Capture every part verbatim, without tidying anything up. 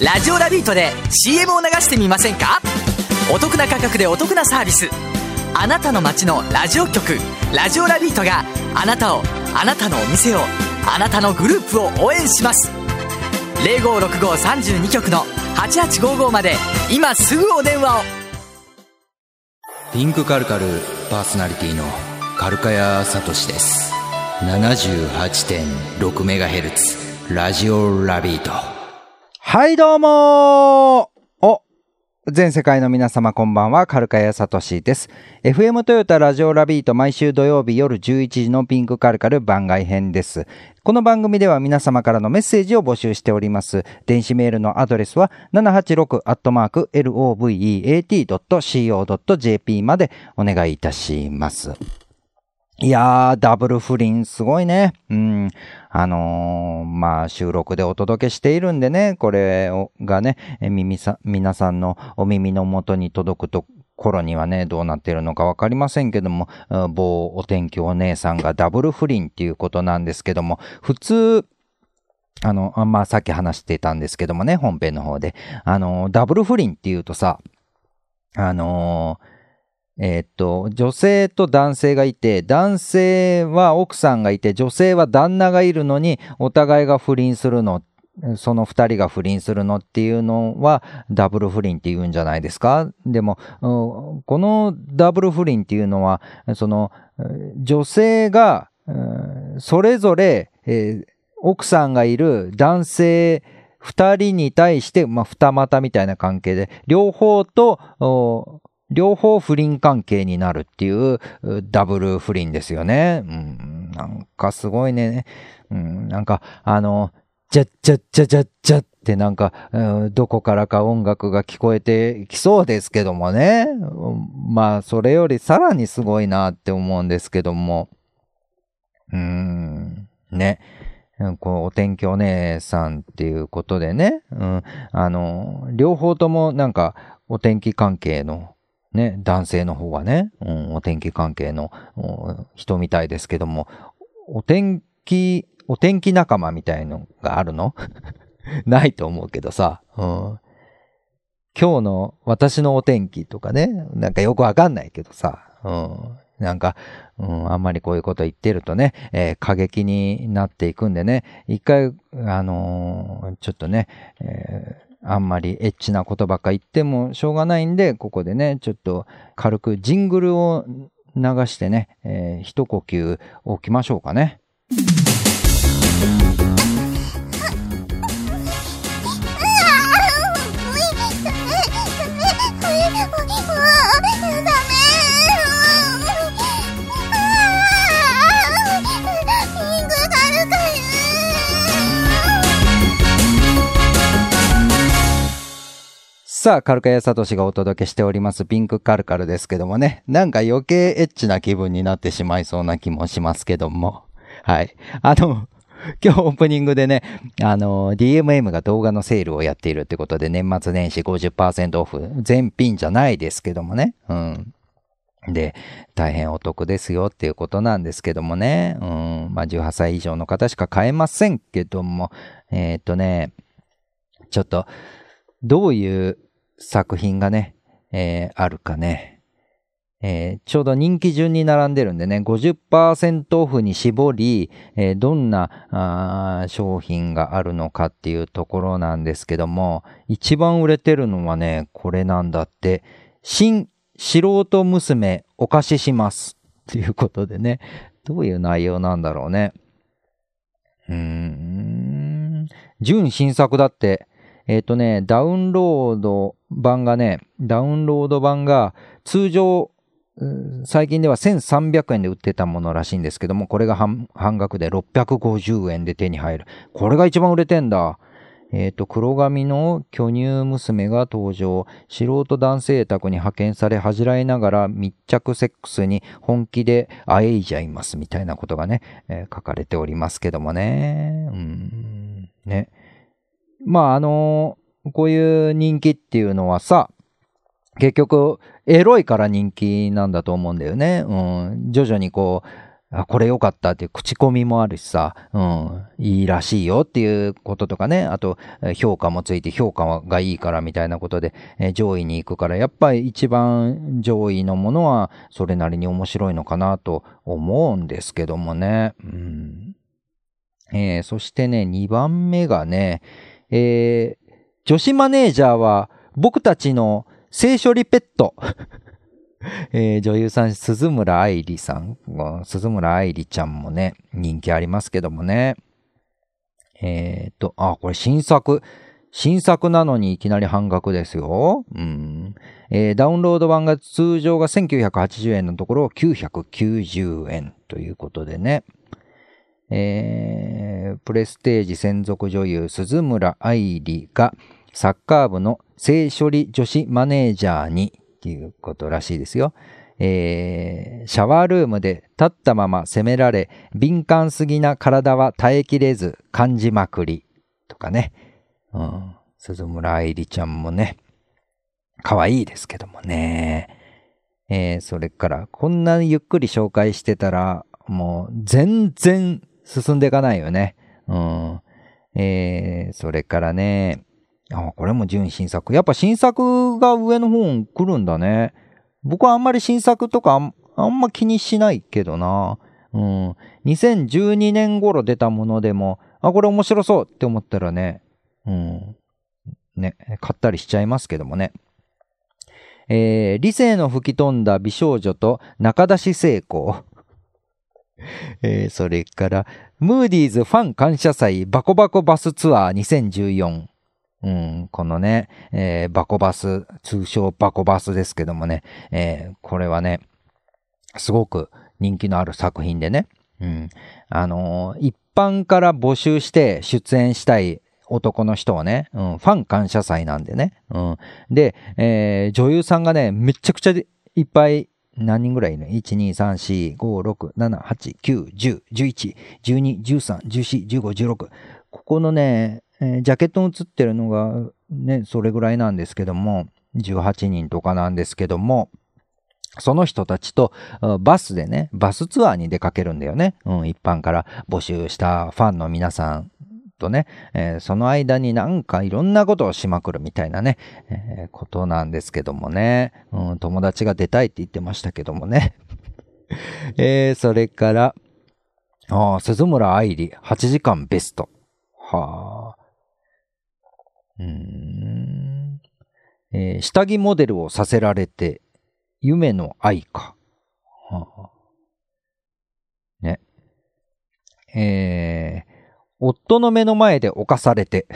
ラジオラビートで シーエム を流してみませんか？お得な価格でお得なサービス。あなたの街のラジオ局ラジオラビートがあなたを、あなたのお店を、あなたのグループを応援します。 ゼロごーろくごさんに 局のはちはちごーごーまで今すぐお電話を。 ピンクカルカルパーソナリティのカルカヤサトシです。 ななじゅうはちてんろくメガヘルツ ラジオラビート。 はいどうもー。お、全世界の皆様こんばんは、カルカヤサトシです。 エフエム トヨタラジオラビート、毎週土曜日夜じゅういちじのピンクカルカル番外編です。この番組では皆様からのメッセージを募集しております。電子メールのアドレスは ななはちろく アットマーク ロベート ドット シーオー ドット ジェーピー までお願いいたします。いやー、ダブル不倫すごいね。うん。あのー、まあ、収録でお届けしているんでね、これがね、耳さ、皆さんのお耳の元に届くと頃にはね、どうなっているのかわかりませんけども、某お天気お姉さんがダブル不倫っていうことなんですけども、普通、あの、まあ、さっき話してたんですけどもね、本編の方で、あの、ダブル不倫っていうとさ、あのー、えーっと、女性と男性がいて、男性は奥さんがいて、女性は旦那がいるのに、お互いが不倫するの、その二人が不倫するのっていうのは、ダブル不倫って言うんじゃないですか。でも、このダブル不倫っていうのは、その、女性が、それぞれ、えー、奥さんがいる男性二人に対して、まあ、二股みたいな関係で、両方と、両方不倫関係になるっていうダブル不倫ですよね。うん、なんかすごいね。うん、なんかあの、ジャッジャッジャッジャッジャッってなんか、うん、どこからか音楽が聞こえてきそうですけどもね。まあそれよりさらにすごいなって思うんですけども。うーん、ね。こうお天気お姉さんっていうことでね。うん、あの、両方ともなんかお天気関係のね、男性の方はね、うん、お天気関係の人みたいですけども、お天気、お天気仲間みたいのがあるのないと思うけどさ、うん、今日の私のお天気とかね、なんかよくわかんないけどさ、うん、なんか、うん、あんまりこういうこと言ってるとね、えー、過激になっていくんでね、一回、あのー、ちょっとね、えーあんまりエッチなことばっか言ってもしょうがないんで、ここでね、ちょっと軽くジングルを流してね、えー、一呼吸置きましょうかね。さあ、カルカヤサトシがお届けしておりますピンクカルカルですけどもね、なんか余計エッチな気分になってしまいそうな気もしますけども。はい。あの、今日オープニングでね、あの、ディーエムエム が動画のセールをやっているってことで、年末年始 ごじゅっパーセント オフ、全品じゃないですけどもね。うん。で、大変お得ですよっていうことなんですけどもね。うん。まあ、じゅうはっさい以上の方しか買えませんけども、えー、っとね、ちょっと、どういう作品がね、えー、あるかね、えー、ちょうど人気順に並んでるんでね、ごじゅっパーセント オフに絞り、えー、どんなあ商品があるのかっていうところなんですけども、一番売れてるのはね、これなんだって、新素人娘お貸ししますっていうことでね、どういう内容なんだろうね。うーん、純新作だって。えっとね、ダウンロード版がね、ダウンロード版が通常、最近ではせんさんびゃくえんで売ってたものらしいんですけども、これが 半, 半額でろっぴゃくごじゅうえんで手に入る。これが一番売れてんだ。えっと、黒髪の巨乳娘が登場。素人男性宅に派遣され恥じらいながら密着セックスに本気であえいじゃいますみたいなことがね、えー、書かれておりますけどもね。うーん、ね。まああのー、こういう人気っていうのはさ、結局エロいから人気なんだと思うんだよね。うん、徐々にこあ、これ良かったっていう口コミもあるしさ、うん、いいらしいよっていうこととかね、あと評価もついて評価がいいからみたいなことで、えー上位に行くから、やっぱり一番上位のものはそれなりに面白いのかなと思うんですけどもね。うんえーそしてね、にばんめがね、えー女子マネージャーは僕たちの性処理ペット。えー女優さん、鈴村愛理さん、鈴村愛理ちゃんもね、人気ありますけどもね。えっと、あ、これ新作。新作なのにいきなり半額ですよ。うん。えーダウンロード版が通常がせんきゅうひゃくはちじゅうえんのところきゅうひゃくきゅうじゅうえんということでね。えープレステージ専属女優鈴村愛理がサッカー部の性処理女子マネージャーにっていうことらしいですよ。えーシャワールームで立ったまま責められ、敏感すぎな体は耐えきれず感じまくりとかね。うん、鈴村愛理ちゃんもね、可愛いですけどもね。えーそれからこんなゆっくり紹介してたらもう全然進んでいかないよね。うんえーそれからね、あ、これも純新作。やっぱ新作が上の方に来るんだね。僕はあんまり新作とかあん、あんま気にしないけどな。うん。にせんじゅうにねん頃出たものでも、あ、これ面白そうって思ったらね、うん。ね、買ったりしちゃいますけどもね。えー理性の吹き飛んだ美少女と中出し成功。えーそれから、ムーディーズファン感謝祭バコバコバスツアーにせんじゅうよん。うん、このね、えーバコバス、通称バコバスですけどもね、えーこれはね、すごく人気のある作品でね、うん、あのー一般から募集して出演したい男の人をね、うん、ファン感謝祭なんでね、うん、で、えー女優さんがね、めちゃくちゃいっぱい何人ぐらいいるの ?いち、に、さん、よん、ご、ろく、なな、はち、きゅう、じゅう、じゅういち、じゅうに、じゅうさん、じゅうよん、じゅうご、じゅうろく。ここのね、えージャケットに写ってるのがね、それぐらいなんですけども、じゅうはちにんとかなんですけども、その人たちとあバスでね、バスツアーに出かけるんだよね。うん、一般から募集したファンの皆さんとね、えーその間になんかいろんなことをしまくるみたいなね、えーことなんですけどもね、うん、友達が出たいって言ってましたけどもね。えーそれから、あー鈴村愛理、はちじかんベスト。はあ。うーんえー下着モデルをさせられて、夢の愛か。はあ、ね。えー夫の目の前で犯されて。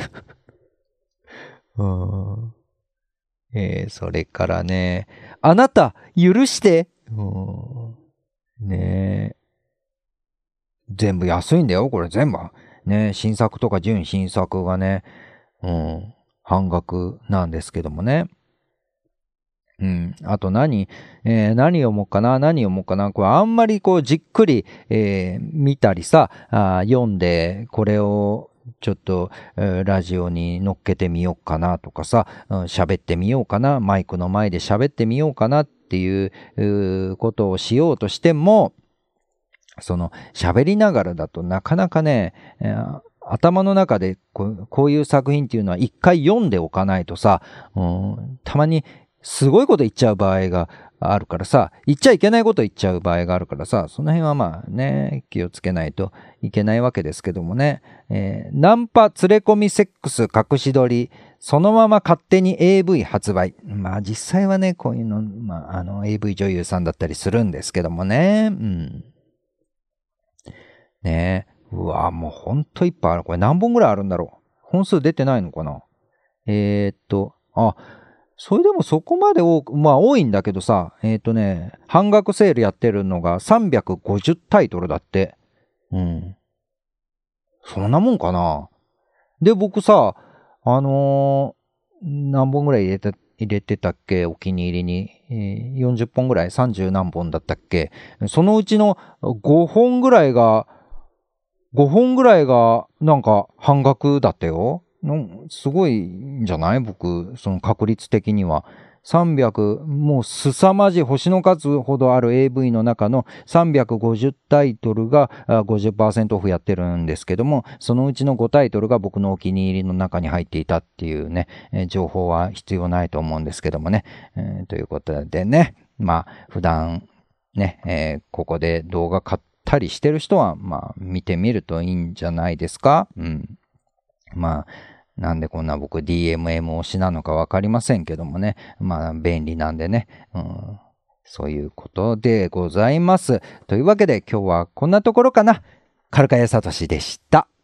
うんえーそれからね、あなた、許して。うんねえ。全部安いんだよ、これ全部。ね新作とか純新作がね、うん、半額なんですけどもね。うん。あと何、えー何読もうかな何読もうかなこれあんまりこうじっくり、えー見たりさ、あー読んで、これをちょっと、えーラジオに乗っけてみようかなとかさ、うん喋ってみようかな、マイクの前で喋ってみようかなっていううーことをしようとしても、その喋りながらだとなかなかね、えー頭の中でこうこういう作品っていうのは一回読んでおかないとさ、うんたまにすごいこと言っちゃう場合があるからさ、言っちゃいけないこと言っちゃう場合があるからさ、その辺はまあね、気をつけないといけないわけですけどもね。えーナンパ連れ込みセックス隠し撮り、そのまま勝手に エーブイ 発売。まあ実際はね、こういうの、まああの エーブイ 女優さんだったりするんですけどもね。うん。ねえ。うわもうほんといっぱいある。これ何本ぐらいあるんだろう。本数出てないのかな。えー、っと、あ、それでもそこまで多く、まあ多いんだけどさ、えー、っとね、半額セールやってるのがさんびゃくごじゅうタイトルだって。うん。そんなもんかな。で、僕さ、あのー何本ぐらい入れて、入れてたっけお気に入りに、えーよんじゅっぽんぐらいさんじゅう何本だったっけそのうちのごほんぐらいが、ごほんぐらいがなんか半額だったよ。のすごいんじゃない僕、その確率的には。 さんびゃく、もう凄まじい星の数ほどある エーブイ の中のさんびゃくごじゅうタイトルが ごじゅっパーセント オフやってるんですけども、そのうちのごタイトルが僕のお気に入りの中に入っていたっていうね、えー、情報は必要ないと思うんですけどもね。えー、ということでね、まあ普段ね、えー、ここで動画買ったりしてる人は、まあ見てみるといいんじゃないですか。うん。まあ、なんでこんな僕 ディーエムエム 推しなのかわかりませんけどもね。まあ便利なんでね。うん、そういうことでございます。というわけで今日はこんなところかな。カルカヤサトシでした。